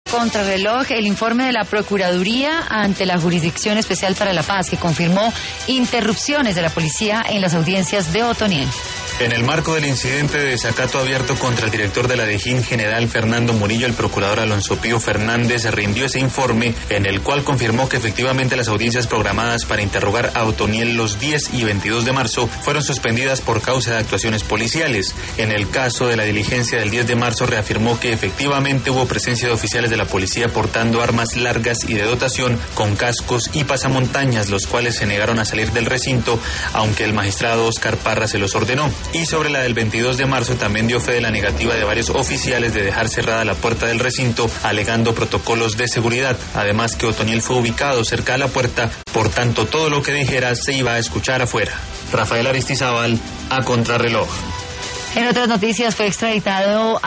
Contrarreloj, el informe de la Procuraduría ante la Jurisdicción Especial para la Paz, que confirmó interrupciones de la policía en las audiencias de Otoniel. En el marco del incidente de desacato abierto contra el director de la DIJÍN, general Fernando Murillo, el procurador Alonso Pío Fernández rindió ese informe en el cual confirmó que efectivamente las audiencias programadas para interrogar a Otoniel los 10 y 22 de marzo fueron suspendidas por causa de actuaciones policiales. En el caso de la diligencia del 10 de marzo reafirmó que efectivamente hubo presencia de oficiales de la policía portando armas largas y de dotación con cascos y pasamontañas, los cuales se negaron a salir del recinto, aunque el magistrado Óscar Parra se los ordenó. Y sobre la del 22 de marzo también dio fe de la negativa de varios oficiales de dejar cerrada la puerta del recinto, alegando protocolos de seguridad. Además que Otoniel fue ubicado cerca de la puerta, por tanto todo lo que dijera se iba a escuchar afuera. Rafael Aristizábal, a Contrarreloj. En otras noticias, fue extraditado